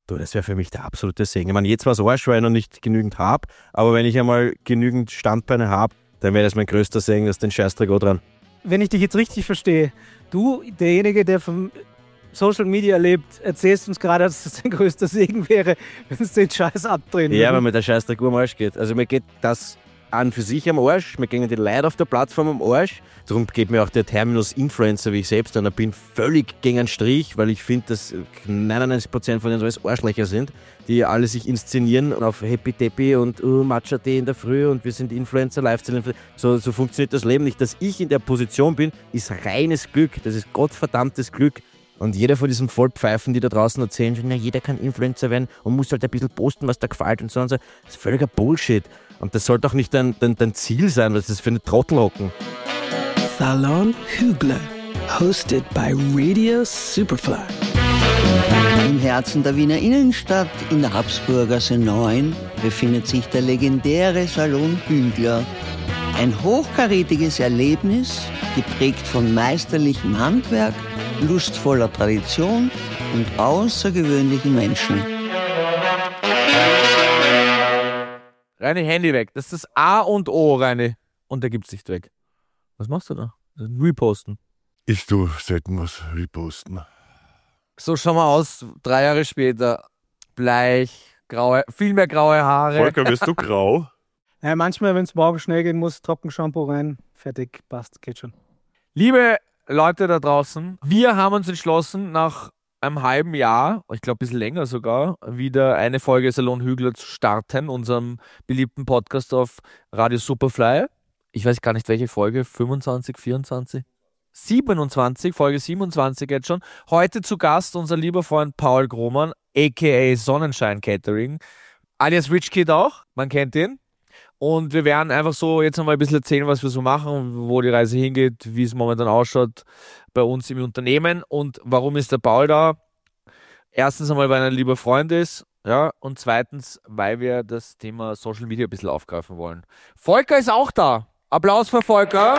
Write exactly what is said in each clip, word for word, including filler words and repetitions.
Du, das wäre für mich der absolute Segen. Ich meine, jetzt war es Arsch, weil ich noch nicht genügend habe, aber wenn ich einmal genügend Standbeine habe, dann wäre das mein größter Segen, dass den Scheißdreck auch dran. Wenn ich dich jetzt richtig verstehe, du, derjenige, der vom Social Media lebt, erzählst uns gerade, dass das dein größter Segen wäre, wenn es den Scheiß abdrehen würde. Ja, weil mir der Scheißdreck am Arsch geht. Also mir geht das an für sich am Arsch, mir gehen die Leute auf der Plattform am Arsch. Darum geht mir auch der Terminus Influencer, wie ich selbst einer bin, völlig gegen einen Strich, weil ich finde, dass neunundneunzig Prozent von denen so alles Arschlöcher sind, die alle sich inszenieren auf Happy Deppy und uh, Matcha Tee in der Früh und wir sind Influencer, Lifestyle-Influencer. So, so funktioniert das Leben nicht. Dass ich in der Position bin, ist reines Glück. Das ist gottverdammtes Glück. Und jeder von diesen Vollpfeifen, die da draußen erzählen, na, jeder kann Influencer werden und muss halt ein bisschen posten, was da gefällt und so und so. Das ist völliger Bullshit. Und das sollte auch nicht dein, dein, dein Ziel sein, was ist das für eine Trottelhocken. Salon Hügler, hosted by Radio Superfly. Im Herzen der Wiener Innenstadt, in der Habsburgasse neun, befindet sich der legendäre Salon Hügler. Ein hochkarätiges Erlebnis, geprägt von meisterlichem Handwerk, lustvoller Tradition und außergewöhnlichen Menschen. Reini, Handy weg. Das ist das A und O, Reini. Und der gibt's nicht weg. Was machst du da? Reposten. Ich tu selten was reposten. So schauen wir aus, drei Jahre später. Bleich, graue, viel mehr graue Haare. Volker, bist du grau? Ja, manchmal, wenn es morgen schnell gehen muss, Trockenshampoo rein, fertig, passt, geht schon. Liebe Leute da draußen, wir haben uns entschlossen, nach einem halben Jahr, ich glaube ein bisschen länger sogar, wieder eine Folge Salon Hügler zu starten, unserem beliebten Podcast auf Radio Superfly. Ich weiß gar nicht, welche Folge, fünfundzwanzig, vierundzwanzig? siebenundzwanzig, Folge siebenundzwanzig jetzt schon. Heute zu Gast unser lieber Freund Paul Grohmann, aka Sonnenschein Catering, alias Rich Kid auch, man kennt ihn. Und wir werden einfach so jetzt nochmal ein bisschen erzählen, was wir so machen, wo die Reise hingeht, wie es momentan ausschaut bei uns im Unternehmen und warum ist der Paul da. Erstens einmal, weil er ein lieber Freund ist, ja, und zweitens, weil wir das Thema Social Media ein bisschen aufgreifen wollen. Volker ist auch da. Applaus für Volker.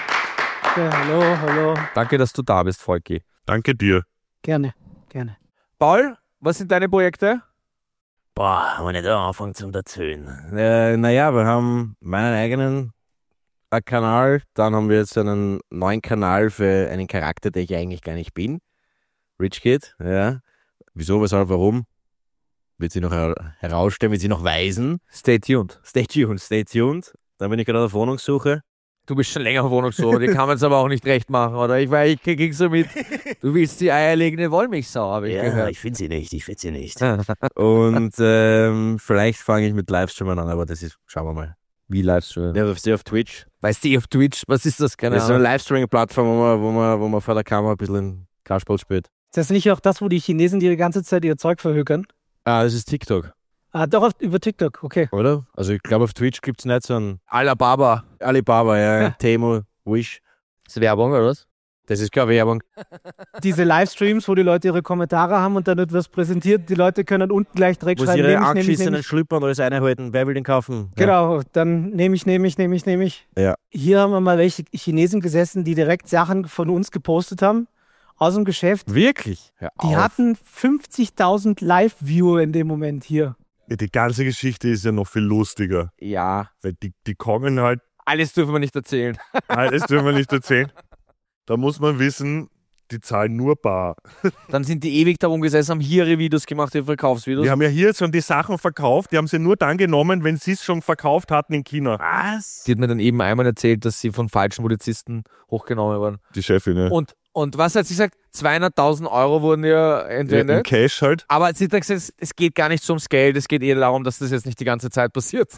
Ja, hallo, hallo. Danke, dass du da bist, Volki. Danke dir. Gerne, gerne. Paul, was sind deine Projekte? Boah, wenn ich da anfangen zum Erzählen. Äh, naja, wir haben meinen eigenen äh, Kanal, dann haben wir jetzt einen neuen Kanal für einen Charakter, der ich eigentlich gar nicht bin. Rich Kid, ja. Wieso, weshalb, warum? Wird sie noch her- herausstellen, wird sie noch weisen. Stay tuned. Stay tuned, stay tuned. Dann bin ich gerade auf Wohnungssuche. Du bist schon länger auf Wohnungssuche, die kann man jetzt aber auch nicht recht machen, oder? Ich, weil ich krieg so mit, du willst die eierlegende Wollmilchsau, habe ich Ja, gehört. ich finde sie nicht, ich finde sie nicht. Und ähm, vielleicht fange ich mit Livestreamen an, aber das ist, schauen wir mal. Wie Livestream? Ja, auf, auf Twitch. Weißt du, auf Twitch, was ist das? Keine Das ist so eine Ahnung. Livestreaming-Plattform, wo man, wo, man, wo man vor der Kamera ein bisschen Kartspiel spielt. Ist das nicht auch das, wo die Chinesen die ganze Zeit ihr Zeug verhökern? Ah, das ist TikTok, Ah, doch, auf, über TikTok, okay. oder? Also ich glaube, auf Twitch gibt es nicht so ein Alibaba. Alibaba, ja, Temu, Wish. Ist Werbung, oder was? Das ist keine Werbung. Diese Livestreams, wo die Leute ihre Kommentare haben und dann wird was präsentiert, die Leute können unten gleich direkt Wo sie schreiben, ihre nehme ich, nehme ich, nehme angeschissenen ich. Schlüpper und alles einhalten. Wer will den kaufen? Ja. Genau, dann nehme ich, nehme ich, nehme ich, nehme ich. Ja. Hier haben wir mal welche Chinesen gesessen, die direkt Sachen von uns gepostet haben, aus dem Geschäft. Wirklich? Hör Die auf. hatten fünfzigtausend Live-Viewer in dem Moment hier. Ja, die ganze Geschichte ist ja noch viel lustiger. Ja. Weil die, die kommen halt, Alles dürfen wir nicht erzählen. alles dürfen wir nicht erzählen. Da muss man wissen, die zahlen nur bar. Dann sind die ewig darum gesessen, haben hier ihre Videos gemacht, ihre Verkaufsvideos. Die haben ja hier schon die Sachen verkauft, die haben sie nur dann genommen, wenn sie es schon verkauft hatten in China. Was? Die hat mir dann eben einmal erzählt, dass sie von falschen Polizisten hochgenommen wurden. Die Chefin, ja. Und, und was hat sie gesagt? zweihunderttausend Euro wurden ihr ja entwendet. in Cash halt. Aber sie hat gesagt, es- es geht gar nicht so ums Geld, es geht eher darum, dass das jetzt nicht die ganze Zeit passiert.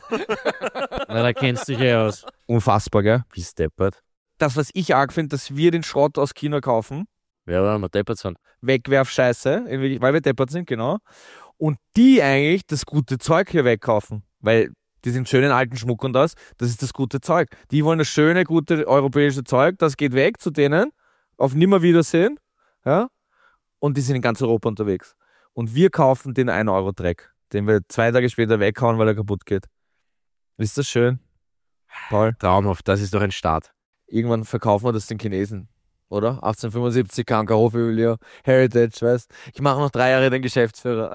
Na, da kennst du dich ja aus. Unfassbar, gell? Wie steppert. Das, was ich arg finde, dass wir den Schrott aus China kaufen, Wer war mal deppert sind? Wegwerfscheiße, in Wirklichkeit- weil wir deppert sind, genau. Und die eigentlich das gute Zeug hier wegkaufen, weil die sind schön in alten Schmuck und das, das ist das gute Zeug. Die wollen das schöne, gute europäische Zeug, das geht weg zu denen, auf Nimmerwiedersehen, ja, und die sind in ganz Europa unterwegs. Und wir kaufen den ein Euro Dreck, den wir zwei Tage später weghauen, weil er kaputt geht. Ist das schön? Paul? Traumhaft, das ist doch ein Start. Irgendwann verkaufen wir das den Chinesen. oder? achtzehnhundertfünfundsiebzig, Kankerhof, Julia, Heritage, weißt ich mache noch drei Jahre den Geschäftsführer.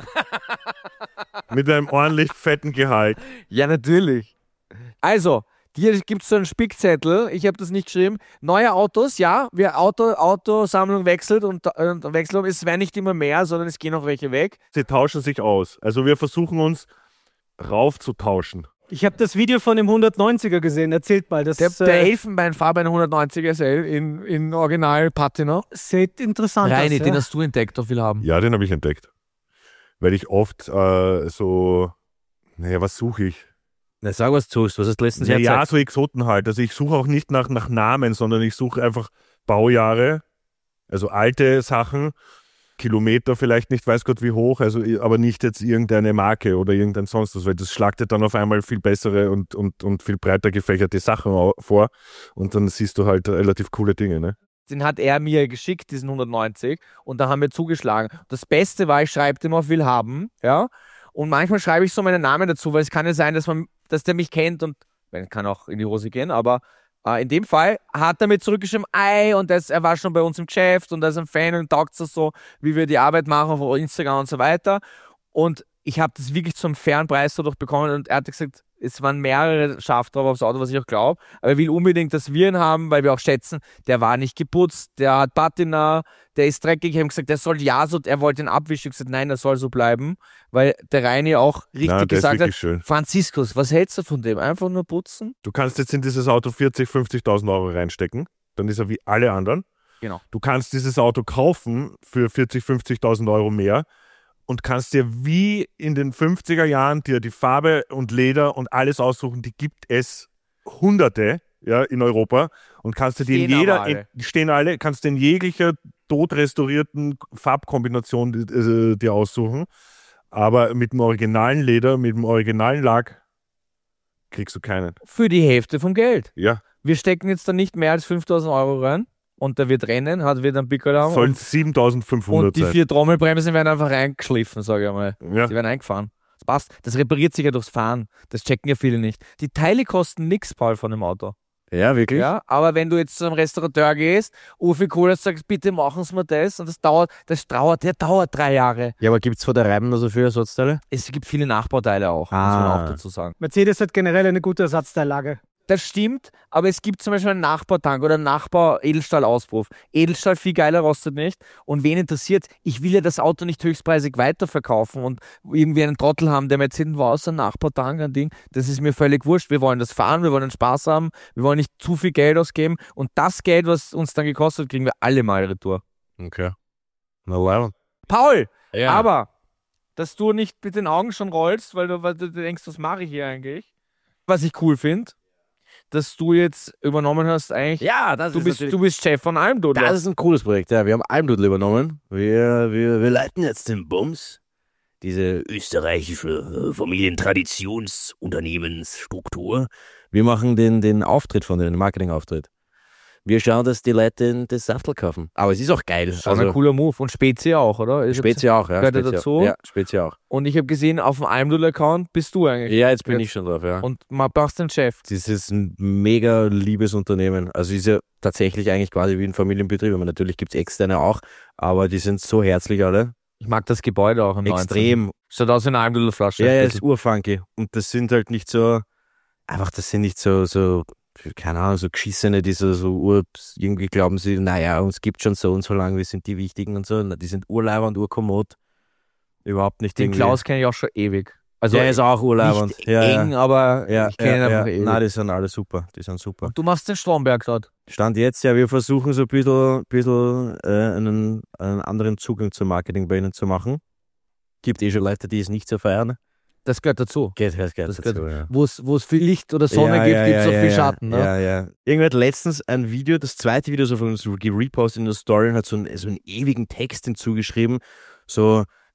Mit einem ordentlich fetten Gehalt. Ja, natürlich. Also, hier gibt es so einen Spickzettel, ich habe das nicht geschrieben. Neue Autos, ja, wir Auto, Autosammlung wechselt und, und wechselt, es werden nicht immer mehr, sondern es gehen auch welche weg. Sie tauschen sich aus. Also wir versuchen uns raufzutauschen. Ich habe das Video von dem hundertneunziger gesehen, erzählt mal. Das Der, äh, der Elfenbeinfarbe hundertneunziger S L in, in Original Patina. sieht interessant Reini, aus. den Ja. hast du entdeckt, auf will haben. Ja, den habe ich entdeckt. Weil ich oft äh, so, naja, was suche ich? Na, sag, was du tust. Was hast du letztens Ja, ja, erzählt? so Exoten halt. Also ich suche auch nicht nach, nach Namen, sondern ich suche einfach Baujahre, also alte Sachen, Kilometer vielleicht nicht, weiß Gott wie hoch, also aber nicht jetzt irgendeine Marke oder irgendein sonst was, weil das schlachtet dann auf einmal viel bessere und, und, und viel breiter gefächerte Sachen au- vor und dann siehst du halt relativ coole Dinge, ne? Den hat er mir geschickt, diesen hundertneunzig, und da haben wir zugeschlagen. Das Beste war, ich schreibe dem auf will haben, ja, und manchmal schreibe ich so meinen Namen dazu, weil es kann ja sein, dass man, dass der mich kennt und, man kann auch in die Hose gehen, aber äh, in dem Fall hat er mir zurückgeschrieben, ei, und das, er war schon bei uns im Geschäft und er ist ein Fan und taugt es so, wie wir die Arbeit machen auf Instagram und so weiter. Und ich habe das wirklich zum fairen Preis dadurch bekommen und er hat gesagt, es waren mehrere Schaft drauf aufs Auto, was ich auch glaube, aber er will unbedingt, dass wir ihn haben, weil wir auch schätzen, der war nicht geputzt, der hat Patina, der ist dreckig. Ich habe gesagt, der soll ja so, er wollte ihn abwischen. Ich habe gesagt, nein, der soll so bleiben, weil der Reini auch richtig Na, der ist gesagt hat, wirklich schön. Franziskus, was hältst du von dem? Einfach nur putzen? Du kannst jetzt in dieses Auto vierzig, fünfzigtausend Euro reinstecken, dann ist er wie alle anderen. Genau. Du kannst dieses Auto kaufen für vierzig, fünfzigtausend Euro mehr und kannst dir wie in den fünfziger Jahren dir die Farbe und Leder und alles aussuchen. Die gibt es Hunderte, ja, in Europa und kannst dir die in Stehen jeder, aber alle. in, stehen alle, kannst du in jeglicher totrestaurierten Farbkombination äh, dir aussuchen. Aber mit dem originalen Leder, mit dem originalen Lack kriegst du keinen. Für die Hälfte vom Geld. Ja, Wir stecken jetzt da nicht mehr als fünftausend Euro rein und der wird rennen, hat wird einen Pickel haben sollen und, siebentausendfünfhundert und die sein. vier Trommelbremsen werden einfach reingeschliffen, sage ich einmal. Ja. Die werden eingefahren. Das passt. Das repariert sich ja durchs Fahren. Das checken ja viele nicht. Die Teile kosten nichts, Paul, von dem Auto. Ja, wirklich? Ja, aber wenn du jetzt zu einem Restaurateur gehst, Uwe Kohler sagst, bitte machen Sie mir das und das dauert, das dauert, der dauert drei Jahre. Ja, aber gibt es von der Reiben noch so viele Ersatzteile? Es gibt viele Nachbauteile auch, muss man Ah. auch dazu sagen. Mercedes hat generell eine gute Ersatzteillage. Das stimmt, aber es gibt zum Beispiel einen Nachbautank oder einen Nachbau-Edelstahl-Auspuff. Edelstahl viel geiler, rostet nicht. Und wen interessiert, ich will ja das Auto nicht höchstpreisig weiterverkaufen und irgendwie einen Trottel haben, der mir erzählt, war aus einem Nachbautank, ein Ding. Das ist mir völlig wurscht. Wir wollen das fahren, wir wollen den Spaß haben, wir wollen nicht zu viel Geld ausgeben. Und das Geld, was uns dann gekostet hat, kriegen wir alle mal retour. Okay. Na, wow. Paul, Ja. aber, dass du nicht mit den Augen schon rollst, weil du, weil du denkst, was mache ich hier eigentlich? Was ich cool finde, dass du jetzt übernommen hast, eigentlich, Ja, das du ist bist, natürlich- du bist Chef von Almdudler. Das ist ein cooles Projekt, ja. Wir haben Almdudel übernommen. Wir, wir, wir leiten jetzt den Bums. Diese österreichische äh, Familientraditionsunternehmensstruktur. Wir machen den, den Auftritt von denen, den Marketingauftritt. Wir schauen, dass die Leute das Saftel kaufen. Aber es ist auch geil. Das ist schon ein cooler Move. Und Spezi auch, oder? Ich Spezi hab's- auch, ja. Gehört er Spezi dazu? Auch. Ja, Spezi auch. Und ich habe gesehen, auf dem Almdudler-Account bist du eigentlich. Ja, jetzt bin Jetzt- ich schon drauf, ja. Und man brauchst den Chef. Das ist ein mega liebes Unternehmen. Also ist ja tatsächlich eigentlich quasi wie ein Familienbetrieb. Aber natürlich gibt es externe auch, aber die sind so herzlich alle. Ich mag das Gebäude auch im Extrem. neunzehnten. Schaut aus wie eine Almdudler-Flasche. Ja, ja, ist urfunky. Und das sind halt nicht so, einfach, das sind nicht so, so, keine Ahnung, so Geschissene, die so, so ur, irgendwie glauben sie, naja, uns gibt schon so und so lange, wir sind die Wichtigen und so. Na, die sind urleiber und urkommod. Überhaupt nicht Den irgendwie. Klaus kenne ich auch schon ewig. Also Der ist auch urleibernd. nicht Ja, eng, ja. aber Ja, ich kenne ihn ja, einfach ja. ewig. Nein, die sind alle super. Die sind super. Du machst den Stromberg dort. Stand jetzt, ja, wir versuchen so ein bisschen, bisschen äh, einen, einen anderen Zugang zum Marketing bei ihnen zu machen. Gibt eh schon Leute, die es nicht so feiern. Das gehört dazu. Geht, geht, geht Das dazu, gehört- ja. Wo es wo es viel Licht oder Sonne gibt, gibt es auch viel Schatten. Ne? Ja, ja. Irgendwer hat letztens ein Video, das zweite Video so von uns gerepostet in der Story und hat so einen, so einen ewigen Text hinzugeschrieben. So,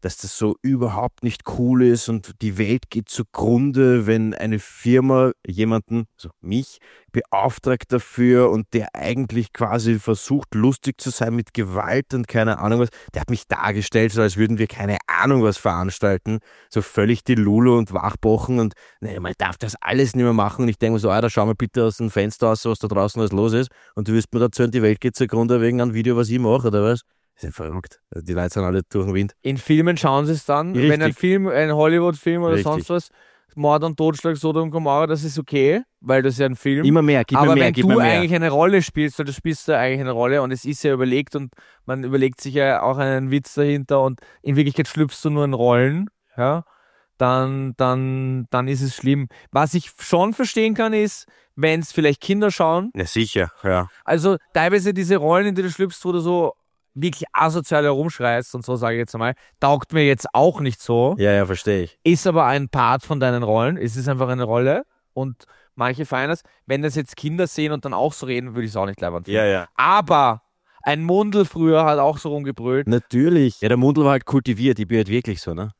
dass das so überhaupt nicht cool ist und die Welt geht zugrunde, wenn eine Firma jemanden, also mich, beauftragt dafür und der eigentlich quasi versucht, lustig zu sein mit Gewalt und keine Ahnung was. Der hat mich dargestellt, so als würden wir keine Ahnung was veranstalten. So völlig die Lulu und Wachbochen und nee, man darf das alles nicht mehr machen. Und ich denke mir so, Alter, schau mal bitte aus dem Fenster aus, was da draußen alles los ist. Und du wirst mir erzählen, die Welt geht zugrunde wegen einem Video, was ich mache, oder was? Das ist ja verrückt. Die Leute sind alle durch den Wind. In Filmen schauen sie es dann, Richtig. wenn ein Film, ein Hollywood-Film oder Richtig. sonst was, Mord und Totschlag, Sodom und Gomorra, das ist okay, weil das ist ja ein Film. Immer mehr, gib Aber mir mehr, wenn gib du mir mehr. eigentlich eine Rolle spielst, oder du spielst da eigentlich eine Rolle und es ist ja überlegt und man überlegt sich ja auch einen Witz dahinter und in Wirklichkeit schlüpfst du nur in Rollen, ja, dann, dann, dann ist es schlimm. Was ich schon verstehen kann, ist, wenn es vielleicht Kinder schauen, Na sicher, ja. also teilweise diese Rollen, in die du schlüpfst, wo du so wirklich asozial herumschreist und so, sage ich jetzt einmal, taugt mir jetzt auch nicht so, Ja, ja, verstehe ich. ist aber ein Part von deinen Rollen, es ist einfach eine Rolle und manche feiern das. Wenn das jetzt Kinder sehen und dann auch so reden, würde ich es auch nicht leibend finden. Ja, ja. Aber ein Mundl früher hat auch so rumgebrüllt. Natürlich. Ja, der Mundl war halt kultiviert, ich bin halt wirklich so, ne?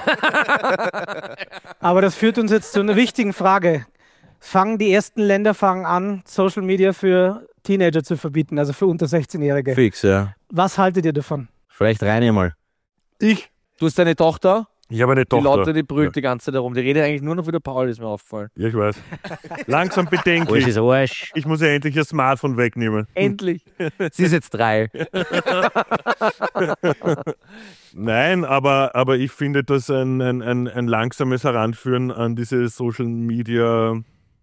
Aber das führt uns jetzt zu einer wichtigen Frage. Fangen die ersten Länder fangen an, Social Media für Teenager zu verbieten, also für unter sechzehnjährige. Fix, ja. Was haltet ihr davon? Vielleicht rein einmal. Ich? Du hast deine Tochter, Ich habe eine die Tochter. Lotte, die brüllt die ganze Zeit herum. Die redet eigentlich nur noch wie der Paul, ist mir aufgefallen. Ja, ich weiß. Langsam Alles bedenklich. ist Arsch. Ich muss ja endlich ihr Smartphone wegnehmen. Endlich. Sie ist jetzt drei. Nein, aber, aber ich finde das ein, ein, ein, ein langsames Heranführen an diese Social Media,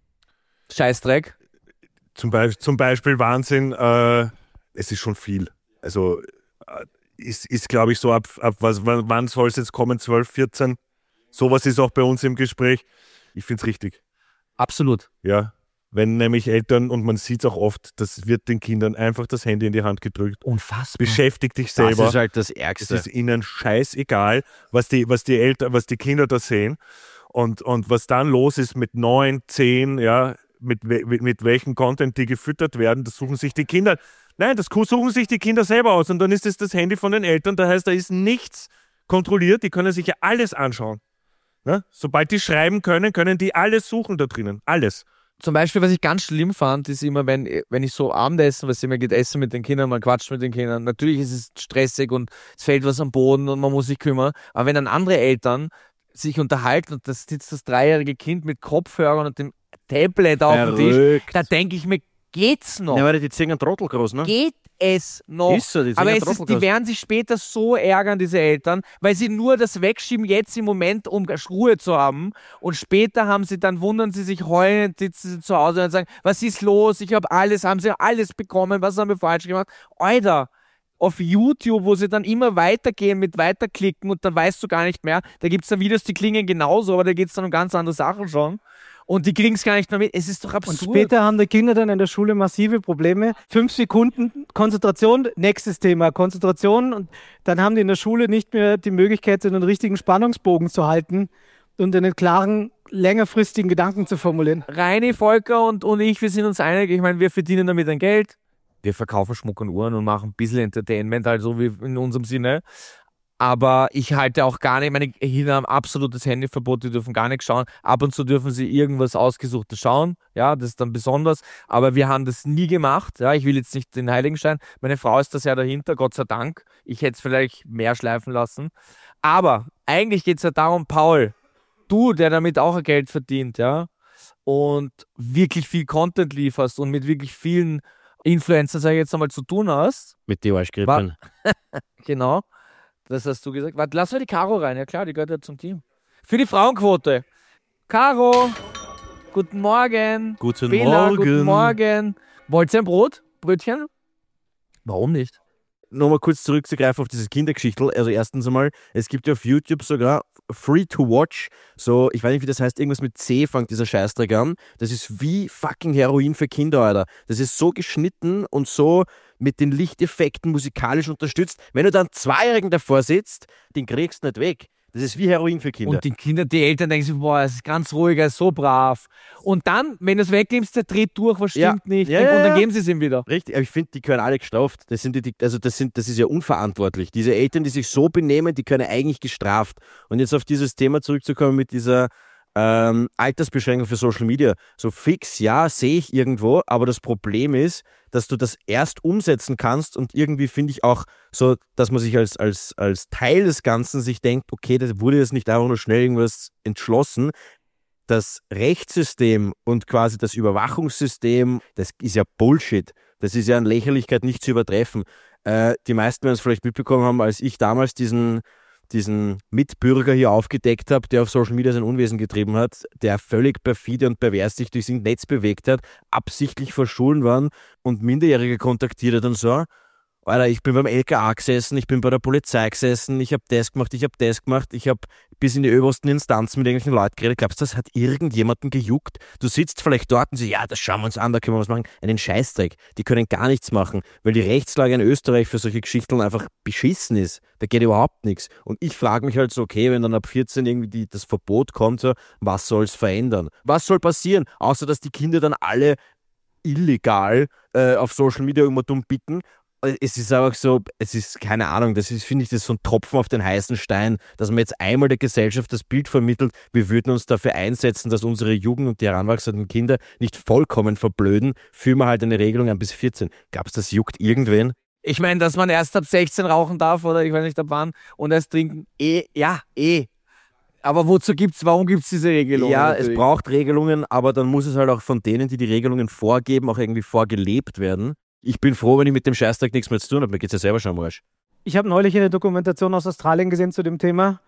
Scheißdreck. zum, Be- zum Beispiel Wahnsinn, äh, es ist schon viel. Also äh, ist, ist glaube ich, so ab, ab was, wann, wann soll es jetzt kommen, zwölf, vierzehn? Sowas ist auch bei uns im Gespräch. Ich finde es richtig. Absolut. Ja, wenn nämlich Eltern, und man sieht es auch oft, das wird den Kindern einfach das Handy in die Hand gedrückt. Unfassbar. Beschäftig dich Das selber. ist halt das Es Ärgste. ist ihnen scheißegal, was die, was die Eltern, was die Kinder da sehen. Und, und was dann los ist mit neun, zehn, ja, mit, we- mit welchem Content die gefüttert werden, das suchen sich die Kinder. Nein, das suchen sich die Kinder selber aus. Und dann ist es das Handy von den Eltern. Da heißt, da ist nichts kontrolliert. Die können sich ja alles anschauen. Ne? Sobald die schreiben können, können die alles suchen da drinnen. Alles. Zum Beispiel, was ich ganz schlimm fand, ist immer, wenn, wenn ich so Abendessen, was immer geht, essen mit den Kindern, man quatscht mit den Kindern. Natürlich ist es stressig und es fällt was am Boden und man muss sich kümmern. Aber wenn dann andere Eltern sich unterhalten und da sitzt das dreijährige Kind mit Kopfhörern und dem Tablet auf dem Tisch, Verrückt. da denke ich mir, geht's noch? Ja, weil die ziehen einen Trottel groß, ne? Geht es noch? Ist so, die sind Aber ja es ist, Trottel die groß. werden sich später so ärgern, diese Eltern, weil sie nur das wegschieben jetzt im Moment, um Ruhe zu haben. Und später haben sie, dann wundern sie sich heulend, sitzen sie zu Hause und sagen, was ist los? Ich habe alles, haben sie alles bekommen, was haben wir falsch gemacht? Alter, auf YouTube, wo sie dann immer weitergehen mit weiterklicken und dann weißt du gar nicht mehr, da gibt es dann Videos, die klingen genauso, aber da geht es dann um ganz andere Sachen schon. Und die kriegen es gar nicht mehr mit. Es ist doch Und absurd. später haben die Kinder dann in der Schule massive Probleme. Fünf Sekunden Konzentration, nächstes Thema, Konzentration. Und dann haben die in der Schule nicht mehr die Möglichkeit, einen richtigen Spannungsbogen zu halten und einen klaren, längerfristigen Gedanken zu formulieren. Reini, Volker und, und ich, wir sind uns einig. Ich meine, wir verdienen damit ein Geld. Wir verkaufen Schmuck und Uhren und machen ein bisschen Entertainment, halt so wie in unserem Sinne. Aber ich halte auch gar nicht, meine Kinder haben absolutes Handyverbot, die dürfen gar nichts schauen. Ab und zu dürfen sie irgendwas Ausgesuchtes schauen, ja, das ist dann besonders. Aber wir haben das nie gemacht, ja, ich will jetzt nicht den Heiligenschein. Meine Frau ist das ja dahinter, Gott sei Dank. Ich hätte es vielleicht mehr schleifen lassen. Aber eigentlich geht es ja darum, Paul, du, der damit auch Geld verdient, ja, und wirklich viel Content lieferst und mit wirklich vielen Influencern, sage ich jetzt einmal, zu tun hast. Mit die Arschgrippen. Genau. Das hast du gesagt. Warte, lass mal die Caro rein. Ja klar, die gehört ja zum Team. Für die Frauenquote. Caro, guten Morgen. Guten Bela, Morgen. guten Morgen. Wollt ihr ein Brot? Brötchen? Warum nicht? Nochmal kurz zurückzugreifen auf diese Kindergeschichte. Also erstens einmal, es gibt ja auf YouTube sogar Free to Watch, so, ich weiß nicht, wie das heißt, irgendwas mit C fängt dieser Scheißdreck an. Das ist wie fucking Heroin für Kinder, Alter. Das ist so geschnitten und so mit den Lichteffekten musikalisch unterstützt. Wenn du dann einen Zweijährigen davor sitzt, den kriegst du nicht weg. Das ist wie Heroin für Kinder. Und die Kinder, die Eltern denken sich, boah, es ist ganz ruhig, er ist so brav. Und dann, wenn du es wegnimmst, der dreht durch, was Ja. stimmt nicht. Ja, und ja, dann ja. geben sie es ihm wieder. Richtig, aber ich finde, die können alle gestraft. Das sind die, die- also das sind, das ist ja unverantwortlich. Diese Eltern, die sich so benehmen, die können eigentlich gestraft. Und jetzt auf dieses Thema zurückzukommen mit dieser ähm, Altersbeschränkung für Social Media. So fix, ja, sehe ich irgendwo, aber das Problem ist, dass du das erst umsetzen kannst und irgendwie finde ich auch so, dass man sich als, als, als Teil des Ganzen sich denkt, okay, das wurde jetzt nicht einfach nur schnell irgendwas entschlossen. Das Rechtssystem und quasi das Überwachungssystem, das ist ja Bullshit. Das ist ja an Lächerlichkeit nicht zu übertreffen. Äh, die meisten werden es vielleicht mitbekommen haben, als ich damals diesen, diesen Mitbürger hier aufgedeckt habe, der auf Social Media sein Unwesen getrieben hat, der völlig perfide und pervers sich durchs Netz bewegt hat, absichtlich vor Schulen waren und Minderjährige kontaktiert hat und so. Alter, ich bin beim L K A gesessen, ich bin bei der Polizei gesessen, ich habe das gemacht, ich habe das gemacht, ich habe bis in die obersten Instanzen mit irgendwelchen Leuten geredet. Glaubst du, das hat irgendjemanden gejuckt? Du sitzt vielleicht dort und sagst, ja, das schauen wir uns an, da können wir was machen. Einen Scheißdreck. Die können gar nichts machen, weil die Rechtslage in Österreich für solche Geschichten einfach beschissen ist. Da geht überhaupt nichts. Und ich frage mich halt so, okay, wenn dann ab vierzehn irgendwie die, das Verbot kommt, so, was soll es verändern? Was soll passieren? Außer, dass die Kinder dann alle illegal äh, auf Social Media immer dumm bitten. Es ist einfach so, es ist, keine Ahnung, das ist, finde ich, das ist so ein Tropfen auf den heißen Stein, dass man jetzt einmal der Gesellschaft das Bild vermittelt, wir würden uns dafür einsetzen, dass unsere Jugend und die heranwachsenden Kinder nicht vollkommen verblöden, führen wir halt eine Regelung an bis vierzehn. Glaubst du, das juckt irgendwen? Ich meine, dass man erst ab sechzehn rauchen darf oder ich weiß nicht ab wann und erst trinken, eh, ja, eh. Aber wozu gibt's, warum gibt es diese Regelung? Ja, natürlich? es braucht Regelungen, aber dann muss es halt auch von denen, die die Regelungen vorgeben, auch irgendwie vorgelebt werden. Ich bin froh, wenn ich mit dem Scheißdreck nichts mehr zu tun habe. Mir geht's ja selber schon am Arsch. Ich habe neulich eine Dokumentation aus Australien gesehen zu dem Thema.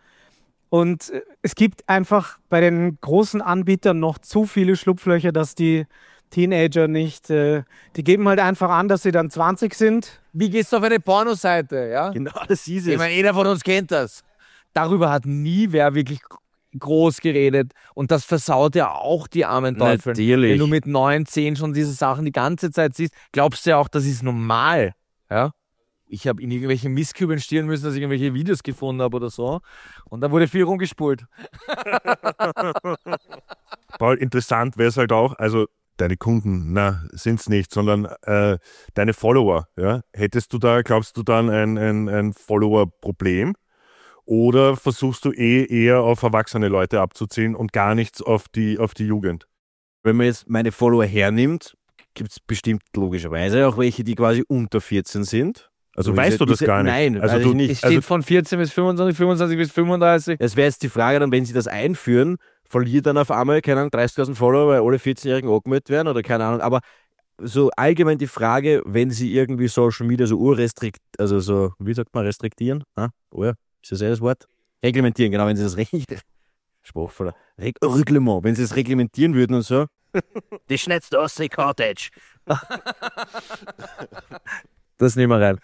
Und äh, es gibt einfach bei den großen Anbietern noch zu viele Schlupflöcher, dass die Teenager nicht, äh, die geben halt einfach an, dass sie dann zwanzig sind. Wie gehst du auf eine Pornoseite? Ja? Genau, das ist Ich es. meine, jeder von uns kennt das. Darüber hat nie wer wirklich groß geredet. Und das versaut ja auch die armen Teufel. Natürlich. Wenn du mit neun, zehn schon diese Sachen die ganze Zeit siehst, glaubst du ja auch, das ist normal. Ja? Ich habe in irgendwelche Mistkübeln stieren müssen, dass ich irgendwelche Videos gefunden habe oder so. Und da wurde viel rumgespult. Paul, interessant wäre es halt auch, also deine Kunden, na, sind es nicht, sondern äh, deine Follower. Ja? Hättest du da, glaubst du dann ein, ein, ein Follower-Problem? Oder versuchst du eh eher auf erwachsene Leute abzuziehen und gar nichts auf die, auf die Jugend? Wenn man jetzt meine Follower hernimmt, gibt es bestimmt logischerweise auch welche, die quasi unter vierzehn sind. Also So weißt ist du ja- das ist ja- gar nicht? nein, also weiß du, ich nicht. Es steht Also, von vierzehn bis fünfundzwanzig, fünfundzwanzig bis fünfunddreißig. Es wäre jetzt die Frage dann, wenn sie das einführen, verliert dann auf einmal, keine Ahnung, dreißigtausend Follower, weil alle vierzehnjährigen angemeldet werden oder keine Ahnung. Aber so allgemein die Frage, wenn sie irgendwie Social Media so urrestrikt, also so, wie sagt man, restriktieren? Ah, oh ja, ist das eh das Wort? Reglementieren, genau, wenn sie das Recht, Sprachvoller, Reg Reglement, wenn sie es reglementieren würden und so. Das schneidest du aus, die Cottage. Das nehmen wir rein.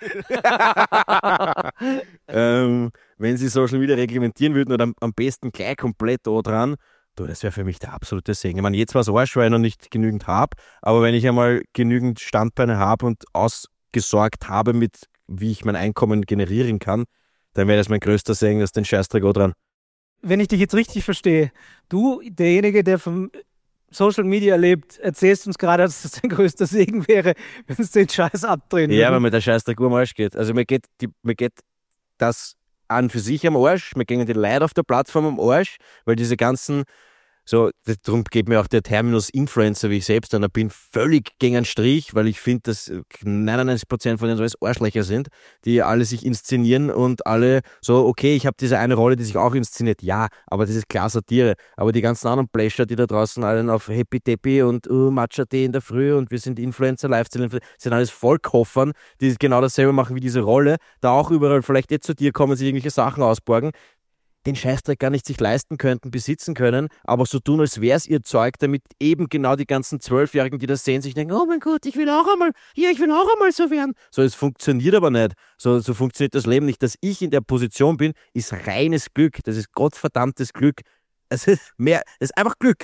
ähm, wenn sie Social Media reglementieren würden oder am, am besten gleich komplett da dran, du, das wäre für mich der absolute Segen. Ich meine, jetzt war es Arsch, weil ich noch nicht genügend habe, aber wenn ich einmal genügend Standbeine habe und ausgesorgt habe mit, wie ich mein Einkommen generieren kann, dann wäre das mein größter Segen, dass den Scheißdreck auch dran. Wenn ich dich jetzt richtig verstehe, du, derjenige, der vom Social Media lebt, erzählst uns gerade, dass das dein größter Segen wäre, wenn es den Scheiß abdrehen Ja, würden. weil mir der Scheißdreck am Arsch geht. Also mir geht, die, mir geht das an für sich am Arsch, mir gehen die Leute auf der Plattform am Arsch, weil diese ganzen, so, das, darum geht mir auch der Terminus Influencer, wie ich selbst einer bin, völlig gegen einen Strich, weil ich finde, dass neunundneunzig Prozent von denen so alles Arschlöcher sind, die alle sich inszenieren und alle so, okay, ich habe diese eine Rolle, die sich auch inszeniert, ja, aber das ist klar Satire. Aber die ganzen anderen Pläscher, die da draußen alle auf Happy Deppy und uh, Matcha-Tee in der Früh und wir sind Influencer, Lifestyle-Influencer, sind alles Vollkoffern, die genau dasselbe machen wie diese Rolle, da auch überall vielleicht jetzt zu dir kommen, sich irgendwelche Sachen ausborgen, den Scheißdreck gar nicht sich leisten könnten, besitzen können, aber so tun, als wäre es ihr Zeug, damit eben genau die ganzen Zwölfjährigen, die das sehen, sich denken, oh mein Gott, ich will auch einmal, ja, ich will auch einmal so werden. So, es funktioniert aber nicht. So, so funktioniert das Leben nicht. Dass ich in der Position bin, ist reines Glück. Das ist gottverdammtes Glück. Es ist mehr, es ist einfach Glück.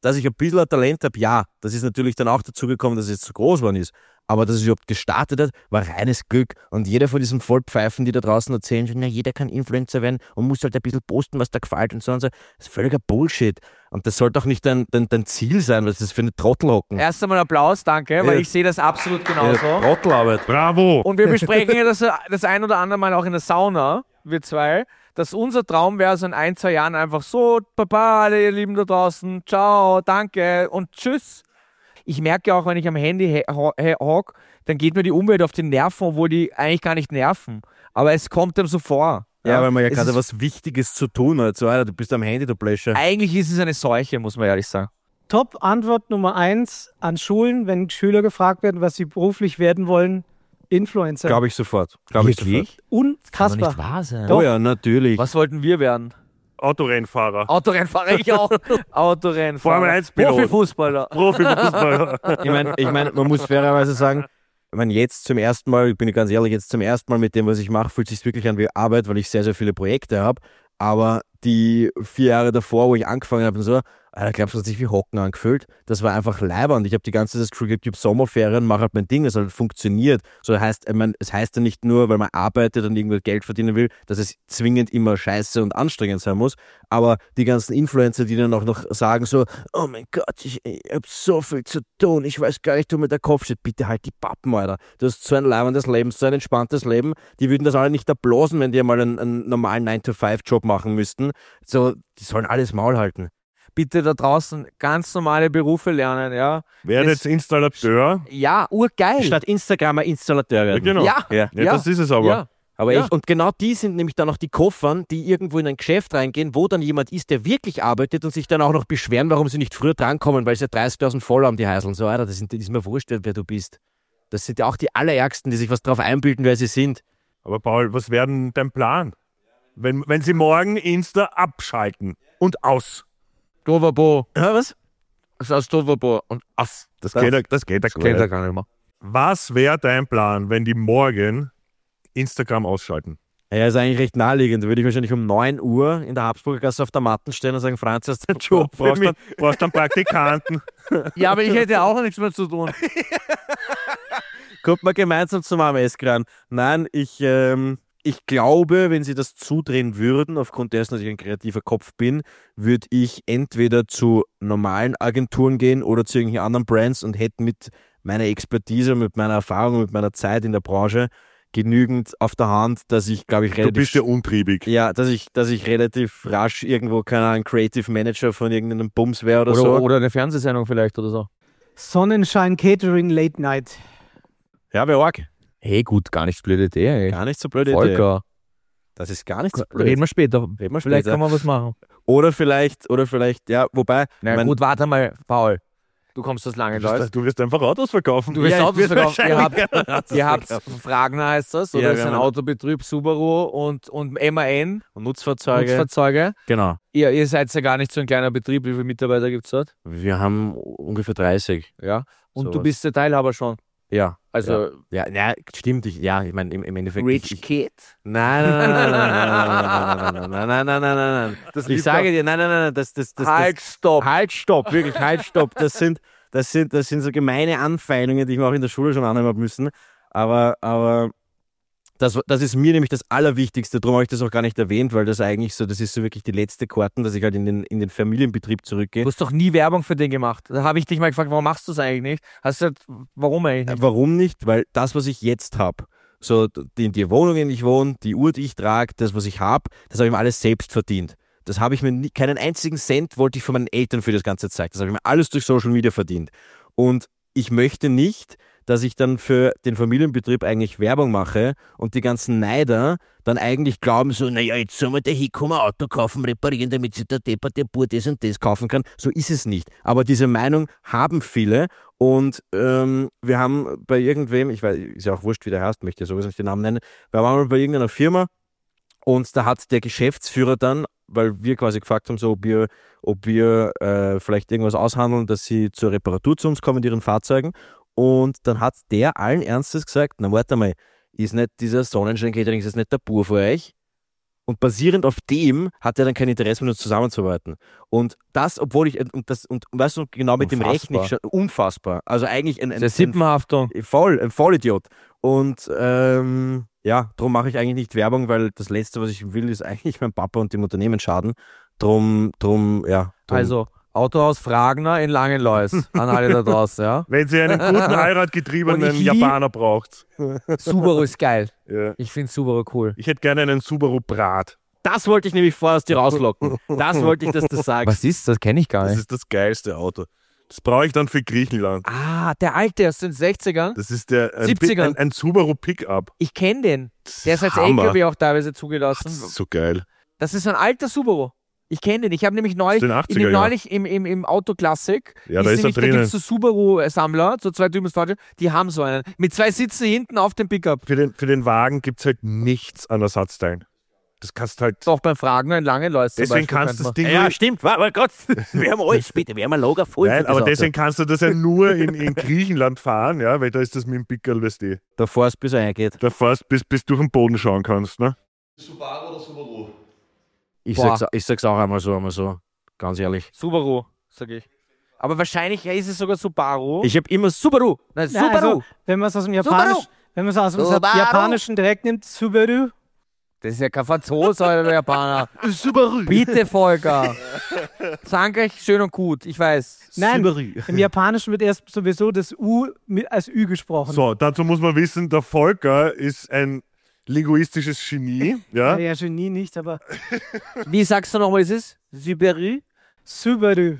dass ich ein bisschen ein Talent habe, ja, das ist natürlich dann auch dazu gekommen, dass es jetzt so groß geworden ist. Aber dass es überhaupt gestartet hat, war reines Glück. Und jeder von diesen Vollpfeifen, die da draußen erzählen, schon, na, jeder kann Influencer werden und muss halt ein bisschen posten, was da gefällt und so und so. Das ist völliger Bullshit. Und das sollte auch nicht dein, dein, dein Ziel sein, was ist das für eine Trottelhocken. Erst einmal Applaus, danke, weil Ja. ich sehe das absolut genauso. Ja, Trottelarbeit. Bravo! Und wir besprechen ja das, das ein oder andere Mal auch in der Sauna, wir zwei, dass unser Traum wäre, so in ein, zwei Jahren einfach so, Papa, alle ihr Lieben da draußen, ciao, danke und tschüss. Ich merke ja auch, wenn ich am Handy hocke, dann geht mir die Umwelt auf die Nerven, obwohl die eigentlich gar nicht nerven. Aber es kommt einem so vor. Ja, weil man ja Es gerade ist- was Wichtiges zu tun hat. So, Alter, du bist am Handy, du Blöscher. Eigentlich ist es eine Seuche, muss man ehrlich sagen. Top-Antwort Nummer eins an Schulen, wenn Schüler gefragt werden, was sie beruflich werden wollen, Influencer. Glaube ich sofort. Glaube ich sofort. Kann doch Unfassbar. nicht wahr sein. Oh ja, natürlich. Was wollten wir werden? Autorennfahrer. Autorennfahrer, ich auch. Autorennfahrer. Formel eins Pilot. Profifußballer. Profifußballer. Ich meine, ich mein, man muss fairerweise sagen, ich meine, jetzt zum ersten Mal, ich bin ganz ehrlich, jetzt zum ersten Mal mit dem, was ich mache, fühlt es sich wirklich an wie Arbeit, weil ich sehr, sehr viele Projekte habe. Aber die vier Jahre davor, wo ich angefangen habe und so, Alter, glaubst du, das hat sich wie Hocken angefühlt? Das war einfach leibernd. Ich habe die ganze Zeit das Gefühl gehabt, ich habe Sommerferien, mache halt mein Ding, es halt funktioniert. So das heißt, ich mein, es heißt ja nicht nur, weil man arbeitet und irgendwo Geld verdienen will, dass es zwingend immer scheiße und anstrengend sein muss. Aber die ganzen Influencer, die dann auch noch sagen so, oh mein Gott, ich, ich habe so viel zu tun, ich weiß gar nicht, wo mir der Kopf steht. Bitte halt die Pappen, Alter. Du hast so ein leibendes Leben, so ein entspanntes Leben. Die würden das alle nicht applausen, wenn die mal einen, einen normalen nine to five Job machen müssten. So, die sollen alles Maul halten. Bitte da draußen ganz normale Berufe lernen, ja. Werdet Installateur. Ja, urgeil. Statt Instagram ein Installateur werden. Genau. Ja, Ja. Ja, das ist es aber. Ja. Aber Ja. ich, und genau die sind nämlich dann auch die Koffern, die irgendwo in ein Geschäft reingehen, wo dann jemand ist, der wirklich arbeitet und sich dann auch noch beschweren, warum sie nicht früher drankommen, weil sie dreißigtausend voll haben, die Heiseln. So, Alter, das, sind, das ist mir wurscht, wer du bist. Das sind ja auch die Allerärgsten, die sich was drauf einbilden, wer sie sind. Aber Paul, was wäre denn dein Plan? Wenn, wenn sie morgen Insta abschalten und aus. Stovabo. Ja, was? Das ist Stovabo. Und Ass. Das, geht, ja- das geht ja Das kennt er gar nicht. gar nicht mehr. Was wäre dein Plan, wenn die morgen Instagram ausschalten? Ja, ist eigentlich recht naheliegend. Da würde ich wahrscheinlich um neun Uhr in der Habsburger Gasse auf der Matten stehen und sagen, Franz, hast du einen Job für Brauchst mich? dann, brauchst dann Praktikanten. Ja, aber ich hätte auch nichts mehr zu tun. Kommt man gemeinsam zum A M S-Kran. Nein, ich, ähm, ich glaube, wenn sie das zudrehen würden, aufgrund dessen, dass ich ein kreativer Kopf bin, würde ich entweder zu normalen Agenturen gehen oder zu irgendwelchen anderen Brands und hätte mit meiner Expertise, mit meiner Erfahrung, mit meiner Zeit in der Branche genügend auf der Hand, dass ich, glaube ich, Du relativ... bist ja untriebig. ja, dass ich, dass ich relativ rasch irgendwo, keine Ahnung, Creative Manager von irgendeinem Bums wäre oder, Oder, so. oder eine Fernsehsendung vielleicht oder so. Sonnenschein Catering Late Night. Ja, wäre arg. Hey, gut, gar nicht blöde Idee. Ey. Gar nicht so blöde Idee. Volker. Das ist gar nicht so blöd. Reden wir später. Reden wir Vielleicht später. kann man was machen. Oder vielleicht, oder vielleicht, ja, wobei, Na mein- gut, warte mal, Paul. Du kommst aus Du Langenleut. wirst, du wirst einfach Autos verkaufen. Du wirst Ja, ich Autos würd verkaufen. Ihr habt, wahrscheinlich ihr habt verkaufen. Fragner heißt das, oder? Ja, das ist wir ein haben- Autobetrieb, Subaru und, und M A N, und Nutzfahrzeuge. Nutzfahrzeuge. Genau. Ihr, ihr seid ja gar nicht so ein kleiner Betrieb. Wie viele Mitarbeiter gibt es dort? Wir haben ungefähr dreißig. Ja. Und du Sowas. bist der Teilhaber schon. Ja. Also Ja, ja, stimmt. Ich, ja, ich meine, im, im Endeffekt. ich, ich, Kid. nein, nein, nein, nein, nein, nein, nein, nein, nein, nein, nein, nein, nein. Ich sage dir, nein, nein, nein, nein, das, das, das, Halt, das, stopp. halt, stopp, wirklich, halt, stopp. Das sind, das sind, das sind so gemeine Anfeindungen, die ich mir auch in der Schule schon annehmen habe müssen. Aber, aber das, das ist mir nämlich das Allerwichtigste. Darum habe ich das auch gar nicht erwähnt, weil das eigentlich so, das ist so wirklich die letzte Karten, dass ich halt in den, in den Familienbetrieb zurückgehe. Du hast doch nie Werbung für den gemacht. Da habe ich dich mal gefragt, warum machst du es eigentlich nicht? Hast du gesagt, warum eigentlich nicht? Warum nicht? Weil das, was ich jetzt habe, so die, die Wohnung, in der ich wohne, die Uhr, die ich trage, das, was ich habe, das habe ich mir alles selbst verdient. Das habe ich mir nie, keinen einzigen Cent wollte ich von meinen Eltern für das ganze Zeug. Das habe ich mir alles durch Social Media verdient. Und ich möchte nicht, dass ich dann für den Familienbetrieb eigentlich Werbung mache und die ganzen Neider dann eigentlich glauben so, naja, jetzt soll man der hinkommen, ein Auto kaufen, reparieren, damit sich der Depper, der Bur das und das kaufen kann. So ist es nicht. Aber diese Meinung haben viele und ähm, wir haben bei irgendwem, ich weiß, ist ja auch wurscht, wie der heißt, möchte ja sowieso nicht den Namen nennen, wir waren mal bei irgendeiner Firma und da hat der Geschäftsführer dann, weil wir quasi gefragt haben, so, ob wir, ob wir äh, vielleicht irgendwas aushandeln, dass sie zur Reparatur zu uns kommen mit ihren Fahrzeugen. Und dann hat der allen Ernstes gesagt, na warte mal, ist nicht dieser Sonnenschein-Catering, ist das nicht der Bur für euch? Und basierend auf dem hat er dann kein Interesse, mit uns zusammenzuarbeiten. Und das, obwohl ich, und das, und weißt du, genau mit Unfassbar. dem rechne ich schon, unfassbar. Also eigentlich ein, ein, Der Sippenhaftung. ein, voll, ein Vollidiot. Und ähm, ja, darum mache ich eigentlich nicht Werbung, weil das Letzte, was ich will, ist eigentlich mein Papa und dem Unternehmen schaden. Drum, drum, ja. Drum. Also, Autohaus Fragner in Langenlois. An alle da draußen, ja. Wenn sie einen guten heiratgetriebenen Und ich lieb- Japaner braucht. Subaru ist geil. Ja. Ich finde Subaru cool. Ich hätte gerne einen Subaru Brat. Das wollte ich nämlich vorher aus dir rauslocken. Das wollte ich, dass du sagst. Was ist das? Kenne ich gar Das nicht. ist das geilste Auto. Das brauche ich dann für Griechenland. Ah, der alte aus den sechzigern. Das ist der ein, siebzigern. ein, ein Subaru Pickup. Ich kenne den. Der ist als Hammer. L K W auch teilweise Das zugelassen. ist so geil. Das ist ein alter Subaru. Ich kenne den. Ich habe nämlich neulich, den in achtziger dem Jahren. neulich im, im, im Autoklassik, Ja, da ist er nämlich, da drinnen. gibt es so Subaru-Sammler, so zwei Typen, die haben so einen. Mit zwei Sitzen hinten auf dem Pickup. Für den, für den Wagen gibt es halt nichts an Ersatzteilen. Das kannst halt. Doch beim Fragen ein lange Leute. Deswegen kannst du das Ding. Ja, stimmt. Aber Gott, wir haben alles, bitte. Wir haben ein Logo voll. Nein, für das aber Auto. deswegen kannst du das ja nur in, in Griechenland fahren, ja, weil da ist das mit dem Pickel, weißt du. Da fährst bis er eingeht. Da fährst bis, bis du durch den Boden schauen kannst, ne? Subaru oder Subaru? Ich Boah. sag's, ich sag's auch einmal so, einmal so. Ganz ehrlich. Subaru, sag ich. Aber wahrscheinlich ist es sogar Subaru. Ich habe immer Subaru. Nein, Ja, Subaru. also, wenn man es aus dem Japanisch, wenn man es aus dem Subaru. Japanischen direkt nimmt, Subaru. Das ist ja kein Franzose, oder der Japaner. Subaru. Bitte, Volker. Frankreich schön und gut, ich weiß. Nein, Subaru. im Japanischen wird erst sowieso das U mit, als Ü gesprochen. So, dazu muss man wissen, der Volker ist ein linguistisches Genie, ja? Ja, Genie nicht, aber Wie sagst du nochmal, ist es? Subaru? Subaru.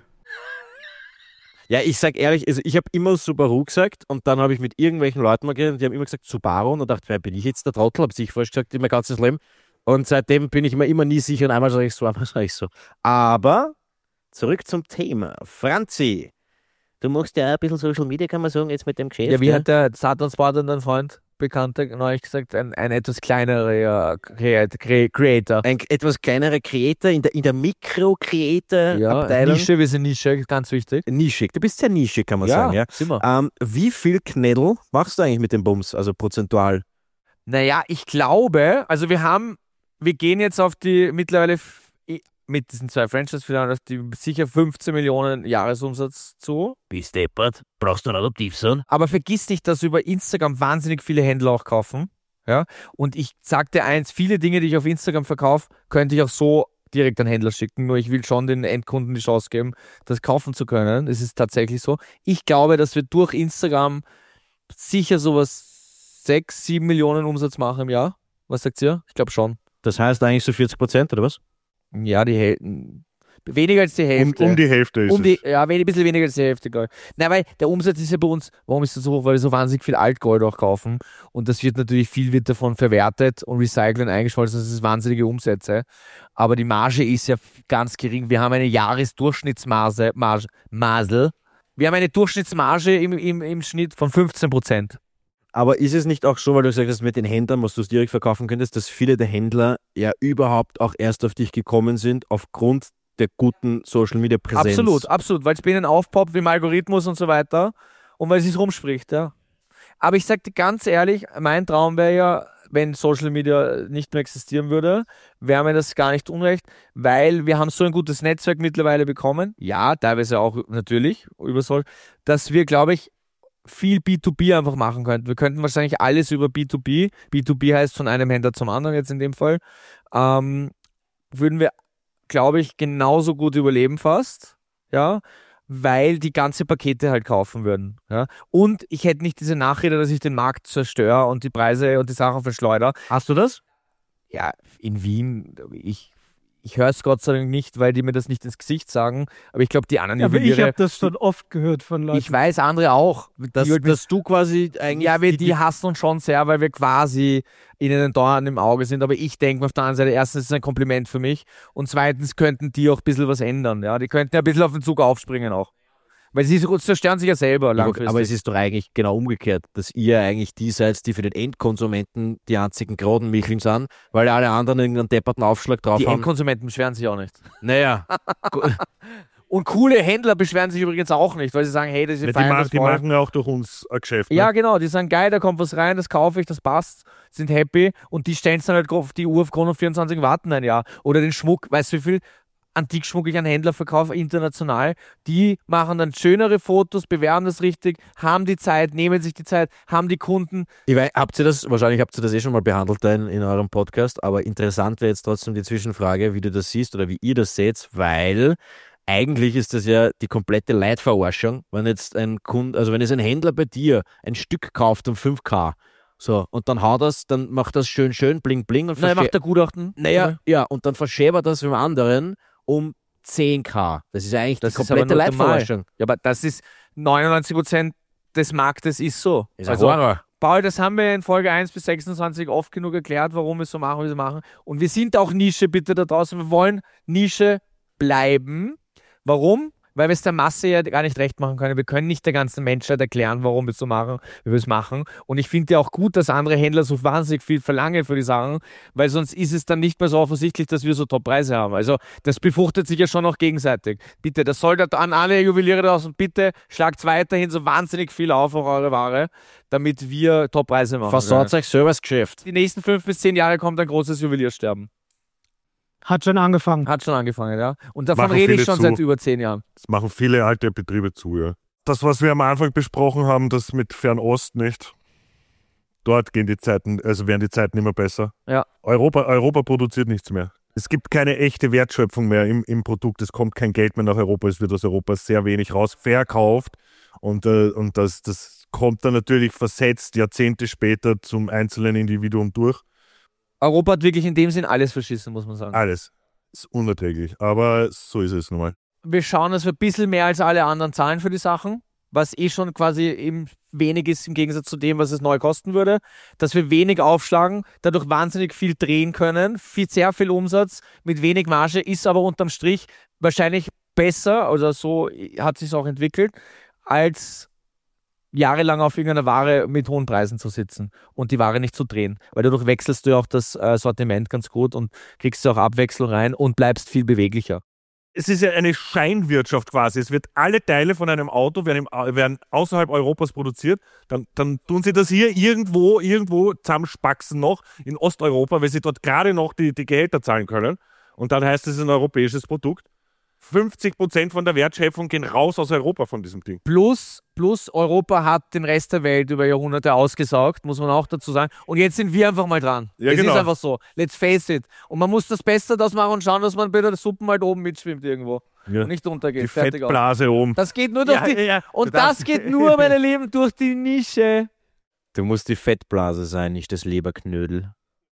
Ja, ich sag ehrlich, also ich habe immer Subaru gesagt und dann habe ich mit irgendwelchen Leuten mal geredet, die haben immer gesagt Subaru und dachte, wer bin ich jetzt der Trottel? Habe ich falsch gesagt mein ganzes Leben. Und seitdem bin ich mir immer nie sicher und einmal sage ich so, einmal sage ich so. Aber zurück zum Thema. Franzi, du machst ja auch ein bisschen Social Media, kann man sagen, jetzt mit dem Geschäft. Ja, wie ja? hat der Satanspartner, dein Freund, Bekannter, neulich gesagt, ein, ein etwas kleinerer ja, Creat- Cre- Creator. Ein etwas kleinerer Creator in der, in der Ja, Mikro-Creator-Abteilung. Nische, wir sind Nische, ganz wichtig. Nischig. Du bist sehr nischig, kann man sagen. Ja. sind wir. Ähm, wie viel Knädel machst du eigentlich mit dem Bums, also prozentual? Naja, ich glaube, also wir haben, wir gehen jetzt auf die mittlerweile f- i- mit diesen zwei Franchise-Filialen auf die sicher fünfzehn Millionen Jahresumsatz zu. Bist deppert? Brauchst du einen Adoptivsohn? Aber vergiss nicht, dass über Instagram wahnsinnig viele Händler auch kaufen. Ja? Und ich sag dir eins, viele Dinge, die ich auf Instagram verkaufe, könnte ich auch so direkt an Händler schicken. Nur ich will schon den Endkunden die Chance geben, das kaufen zu können. Es ist tatsächlich so. Ich glaube, dass wir durch Instagram sicher sowas sechs, sieben Millionen Umsatz machen im Jahr. Was sagt ihr? Ich glaube schon. Das heißt eigentlich so vierzig Prozent, oder was? Ja, die Häl- weniger als die Um, Hälfte. um die Hälfte ist Um die, es. ja, ein bisschen weniger als die Hälfte, glaube ich. Nein, weil der Umsatz ist ja bei uns, warum ist das so hoch? Weil wir so wahnsinnig viel Altgold auch kaufen und das wird natürlich, viel wird davon verwertet und recycelt und eingeschmolzen, das ist wahnsinnige Umsätze. Aber die Marge ist ja ganz gering. Wir haben eine Jahresdurchschnittsmarge, Marge, Masel. Wir haben eine Durchschnittsmarge im, im, im Schnitt von fünfzehn Prozent. Aber ist es nicht auch so, weil du gesagt hast, mit den Händlern, was du es direkt verkaufen könntest, dass viele der Händler ja überhaupt auch erst auf dich gekommen sind, aufgrund der guten Social Media Präsenz? Absolut, absolut, weil es bei ihnen aufpoppt, wie im Algorithmus und so weiter und weil es sich rumspricht, ja. Aber ich sag dir ganz ehrlich, mein Traum wäre ja, wenn Social Media nicht mehr existieren würde, wäre mir das gar nicht unrecht, weil wir haben so ein gutes Netzwerk mittlerweile bekommen, ja, teilweise auch natürlich über Social, dass wir, glaube ich, viel B zwei B einfach machen könnten. Wir könnten wahrscheinlich alles über B zwei B, B zwei B heißt von einem Händler zum anderen jetzt in dem Fall, ähm, würden wir, glaube ich, genauso gut überleben fast, ja, weil die ganze Pakete halt kaufen würden, ja. Und ich hätte nicht diese Nachrede, dass ich den Markt zerstöre und die Preise und die Sachen verschleudere. Hast du das? Ja, in Wien, ich, ich höre es Gott sei Dank nicht, weil die mir das nicht ins Gesicht sagen, aber ich glaube, die anderen Ja, aber ich Juweliere, habe das schon oft gehört von Leuten. ich weiß, andere auch. Dass, Die halt dass du quasi eigentlich... ja, wir, die, die hassen uns schon sehr, weil wir quasi ihnen den Dorn im Auge sind. Aber ich denke mir auf der anderen Seite, erstens ist es ein Kompliment für mich und zweitens könnten die auch ein bisschen was ändern. Ja? Die könnten ja ein bisschen auf den Zug aufspringen auch. Weil sie zerstören sich ja selber langfristig. aber es ist doch eigentlich genau umgekehrt, dass ihr eigentlich die seid, die für den Endkonsumenten die einzigen geraden Micheln sind, weil alle anderen irgendeinen depperten Aufschlag drauf die haben. Endkonsumenten beschweren sich auch nicht. Naja. Gu- Und coole Händler beschweren sich übrigens auch nicht, weil sie sagen, hey, das ist Ja, die, fein, machen, das die voll. machen auch durch uns ein Geschäft. Ne? Ja, genau, die sagen, geil, da kommt was rein, das kaufe ich, das passt, sind happy und die stellen es dann halt auf die Uhr auf Chrono vierundzwanzig warten ein Jahr. Oder den Schmuck, weißt du, wie viel Antikschmuck ich an Händler verkaufe, international, die machen dann schönere Fotos, bewerben das richtig, haben die Zeit, nehmen sich die Zeit, haben die Kunden. Ich weiß, habt ihr das, wahrscheinlich habt ihr das eh schon mal behandelt in, in eurem Podcast, aber interessant wäre jetzt trotzdem die Zwischenfrage, wie du das siehst oder wie ihr das seht, weil eigentlich ist das ja die komplette Leitverarschung, wenn jetzt ein Kunde, also wenn jetzt ein Händler bei dir ein Stück kauft um fünf K, so, und dann haut das, dann macht das schön, schön, bling, bling und Nein, verschä- macht der Gutachten. Naja, ja, und dann verschäbert das mit dem anderen um zehn K. Das ist eigentlich Das die ist aber komplette nur normal. Leitverarschung. Ja, aber das ist neunundneunzig Prozent des Marktes ist so. Ist ein Also, Horror. Paul, das haben wir in Folge eins bis sechsundzwanzig oft genug erklärt, warum wir es so machen, wie wir es machen. Und wir sind auch Nische, bitte da draußen. Wir wollen Nische bleiben. Warum? Weil wir es der Masse ja gar nicht recht machen können. Wir können nicht der ganzen Menschheit erklären, warum wir es so machen, wie wir es machen. Und ich finde ja auch gut, dass andere Händler so wahnsinnig viel verlangen für die Sachen, weil sonst ist es dann nicht mehr so offensichtlich, dass wir so Top-Preise haben. Also das befruchtet sich ja schon auch gegenseitig. Bitte, das sollte an alle Juweliere draußen, bitte schlagt weiterhin so wahnsinnig viel auf auf eure Ware, damit wir Top-Preise machen. Versaut euch selber das Geschäft. Die nächsten fünf bis zehn Jahre kommt ein großes Juweliersterben. Hat schon angefangen. Hat schon angefangen, ja. Und davon Machen rede ich viele schon zu. seit über zehn Jahren. Das machen viele alte Betriebe zu, ja. Das, was wir am Anfang besprochen haben, das mit Fernost nicht. Dort gehen die Zeiten, also werden die Zeiten immer besser. Ja. Europa, Europa produziert nichts mehr. Es gibt keine echte Wertschöpfung mehr im, im Produkt. Es kommt kein Geld mehr nach Europa. Es wird aus Europa sehr wenig raus verkauft. Und, äh, und das, das kommt dann natürlich versetzt Jahrzehnte später zum einzelnen Individuum durch. Europa hat wirklich in dem Sinn alles verschissen, muss man sagen. Alles. Ist unerträglich. Aber so ist es nun mal. Wir schauen, dass wir ein bisschen mehr als alle anderen zahlen für die Sachen, was eh schon quasi eben wenig ist im Gegensatz zu dem, was es neu kosten würde. Dass wir wenig aufschlagen, dadurch wahnsinnig viel drehen können, viel, sehr viel Umsatz mit wenig Marge, ist aber unterm Strich wahrscheinlich besser, oder so hat sich es auch entwickelt, als jahrelang auf irgendeiner Ware mit hohen Preisen zu sitzen und die Ware nicht zu drehen. Weil dadurch wechselst du ja auch das äh, Sortiment ganz gut und kriegst du auch Abwechslung rein und bleibst viel beweglicher. Es ist ja eine Scheinwirtschaft quasi. Es wird alle Teile von einem Auto werden, im, werden außerhalb Europas produziert. Dann, dann tun sie das hier irgendwo, irgendwo zusammenspaxen noch in Osteuropa, weil sie dort gerade noch die, die Gehälter zahlen können. Und dann heißt es ein europäisches Produkt. fünfzig Prozent von der Wertschöpfung gehen raus aus Europa von diesem Ding. Plus, plus Europa hat den Rest der Welt über Jahrhunderte ausgesaugt, muss man auch dazu sagen. Und jetzt sind wir einfach mal dran. Ja, es genau. ist einfach so. Let's face it. Und man muss das Beste daraus machen und schauen, dass man bei der Suppe halt oben mitschwimmt irgendwo. Ja. Und nicht untergeht. Die Fertig aus. Fettblase oben. Das geht nur durch Ja, die... ja, ja. Du Und darfst- das geht nur, meine Lieben, durch die Nische. Du musst die Fettblase sein, nicht das Leberknödel.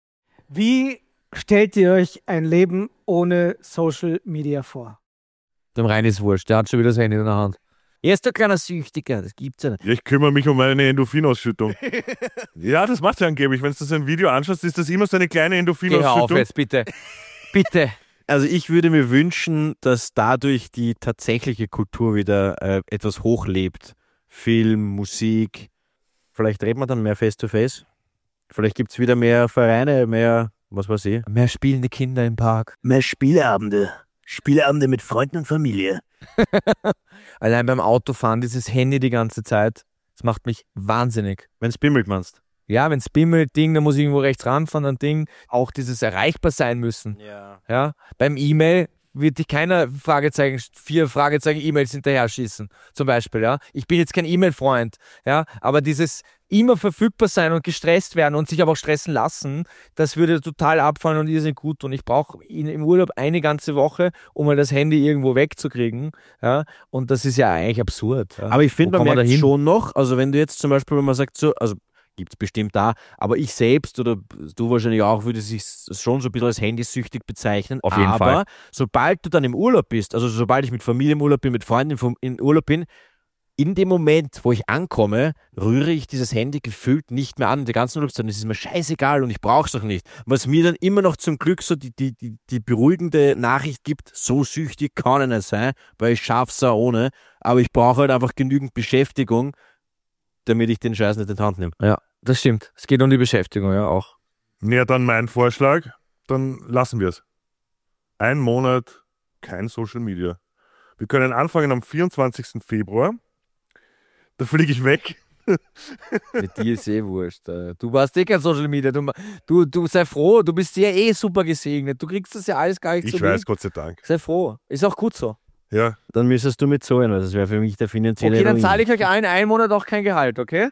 Wie stellt ihr euch ein Leben ohne Social Media vor? Dem Rein ist wurscht, der hat schon wieder das Handy in der Hand. Er ist doch kleiner Süchtiger, das gibt's ja nicht. Ja, ich kümmere mich um meine Endorphinausschüttung. Ja, das macht ja angeblich. Wenn du das ein Video anschaust, ist das immer so eine kleine Geh hör auf Endorphinausschüttung. jetzt, bitte. Bitte. Also ich würde mir wünschen, dass dadurch die tatsächliche Kultur wieder äh, etwas hochlebt. Film, Musik. Vielleicht reden wir dann mehr face-to-face. Vielleicht gibt es wieder mehr Vereine, mehr, was weiß ich. Mehr spielende Kinder im Park. Mehr Spieleabende. Spieleabende mit Freunden und Familie. Allein beim Autofahren, dieses Handy die ganze Zeit, das macht mich wahnsinnig. Wenn's bimmelt, meinst Ja, wenn es bimmelt, Ding, dann muss ich irgendwo rechts ranfahren, ein Ding. Auch dieses erreichbar sein müssen. Ja. Ja, beim E-Mail wird dich keiner Fragezeichen, vier Fragezeichen E-Mails hinterher schießen, zum Beispiel, ja. Ich bin jetzt kein E-Mail-Freund, ja, aber dieses immer verfügbar sein und gestresst werden und sich aber auch stressen lassen, das würde total abfallen und irrsinnig gut tun. Ich brauche im Urlaub eine ganze Woche, um mal das Handy irgendwo wegzukriegen, ja, und das ist ja eigentlich absurd. Ja. Aber ich finde, Wo man kommen wir merkt dahin? schon noch, also wenn du jetzt zum Beispiel, wenn man sagt so, also gibt es bestimmt da, aber ich selbst oder du wahrscheinlich auch, würde sich schon so ein bisschen als handysüchtig bezeichnen. Auf jeden aber Fall. sobald du dann im Urlaub bist, also sobald ich mit Familie im Urlaub bin, mit Freunden vom- in Urlaub bin, in dem Moment, wo ich ankomme, rühre ich dieses Handy gefühlt nicht mehr an in der ganzen Urlaubszeit. Es ist mir scheißegal und ich brauche es auch nicht. Was mir dann immer noch zum Glück so die, die, die, die beruhigende Nachricht gibt, so süchtig kann ich nicht sein, weil ich schaffe es auch ohne, aber ich brauche halt einfach genügend Beschäftigung, damit ich den Scheiß nicht in die Hand nehme. Ja, das stimmt. Es geht um die Beschäftigung, ja, auch. Ja, dann mein Vorschlag, dann lassen wir es. Ein Monat kein Social Media. Wir können anfangen am vierundzwanzigsten Februar. Da fliege ich weg. Mit dir ist eh wurscht. Du warst eh kein Social Media. Du, du, du sei froh, du bist ja eh super gesegnet. Du kriegst das ja alles gar nicht Ich so weiß, mit. Gott sei Dank. Sei froh. Ist auch gut so. Ja. Dann müsstest du mitzahlen, weil das wäre für mich der finanzielle Okay, dann Ruin. zahle ich euch allen einen Monat auch kein Gehalt, okay?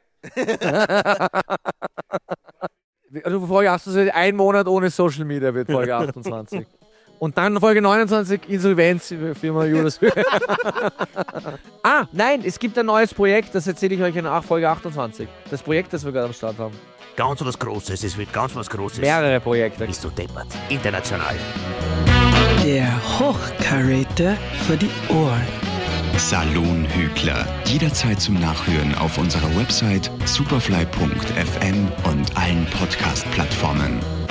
Also Folge achtundzwanzig, ein Monat ohne Social Media wird Folge achtundzwanzig. Und dann Folge neunundzwanzig, Insolvenz, Firma Judas. Ah, nein, es gibt ein neues Projekt, das erzähle ich euch in Folge achtundzwanzig. Das Projekt, das wir gerade am Start haben. Ganz was Großes, es wird ganz was Großes. Mehrere Projekte. Bist du deppert. International. Der Hochkaräter für die Ohren. Salon Hügler. Jederzeit zum Nachhören auf unserer Website superfly punkt f m und allen Podcast-Plattformen.